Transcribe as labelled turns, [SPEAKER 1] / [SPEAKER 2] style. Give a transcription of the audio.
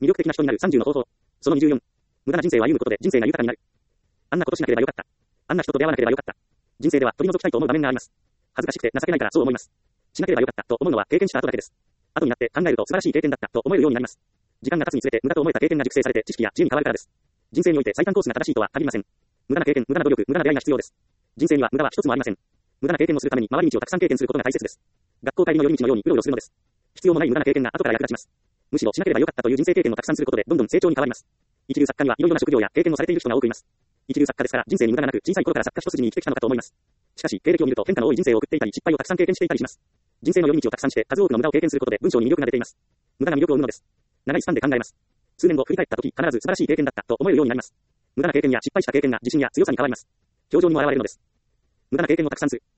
[SPEAKER 1] 魅力的な人になる30の方法。その24。無駄な人生を歩むことで人生が豊かになる。あんなことしなければよかった。あんな人と出会わなければよかった。人生では取り除きたいと思う場面があります。恥ずかしくて情けないからそう思います。しなければよかったと思うのは経験した後だけです。後になって考えると素晴らしい経験だったと思えるようになります。時間が経つにつれて無駄と思えた経験が熟成されて知識や知恵に変わるからです。人生において最短コースが正しいとは限りません。無駄な経験、無駄な努力、無駄な出会いが必要です。人生には無駄は一つもありません。無駄な経験をするために回り道をたくさん経験することが大切です。学校帰りの寄り道のようにうろうろするのです。必要もない無駄な経験が後から役立ちます。むしろしなければよかったという人生経験をたくさんすることでどんどん成長に変わります。一流作家にはいろいろな職業や経験をされている人が多くいます。一流作家ですから人生に無駄がなく小さい頃から作家一筋に生きてきたのかと思います。しかし経歴を見ると変化の多い人生を送っていたり失敗をたくさん経験していたりします。人生の寄り道をたくさんして数多くの無駄を経験することで文章に魅力が出ています。無駄が魅力を生むのです。長いスパンで考えます。数年後振り返った時必ず素晴らしい経験だったと思えるようになります。無駄な経験や失敗した経験が自信や強さに変わります。表情にも現れるのです。無駄な経験をたくさんする。